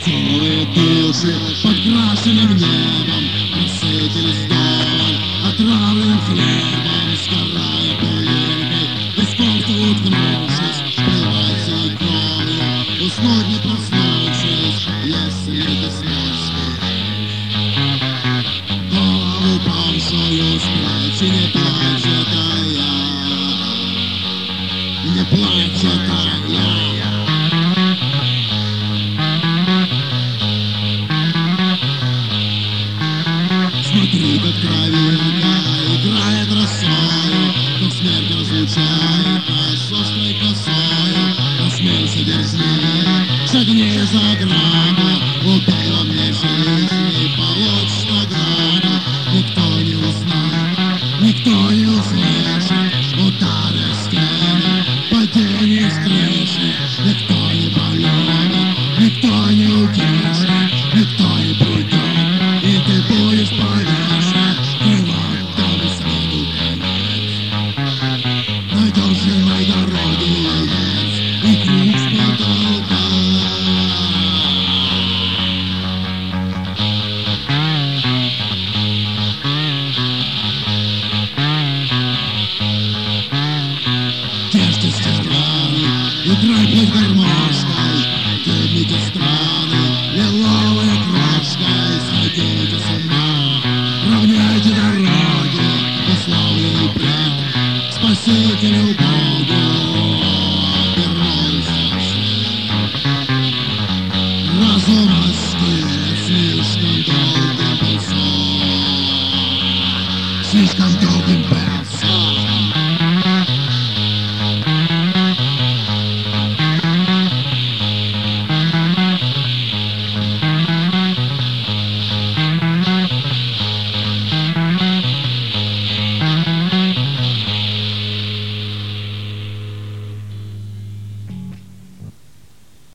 Веселые души подкрашенным небом, насытились вдоволь отравленным хлебом, сгорая пылинкой, без кофты уткнувшись, плевать своей кровью, уснуть не проснувшись, если ты сможешь спеть. Голову павшую с плечи не плачет, а я, не плачет, а я. Смотри, как травинка играет росою, как смерть разлучает нас с острой косою. Насмейся дерзни, шагни за ограду, убей во мне жизнь и получишь награду. Никто не узнает, никто не услышит удары стены, падение с крыши. Никто не полюбит, никто не утешит, никто не придет, и ты будешь повешен крылом, там и среду конец. Найдешь живой дороги ловец и крик с потолка. Тешьте страны, играй под гармошкой, дымите страны лиловой крошкой. Сходите с ума, равняйте дороги, условленный пред Спасителю Богу.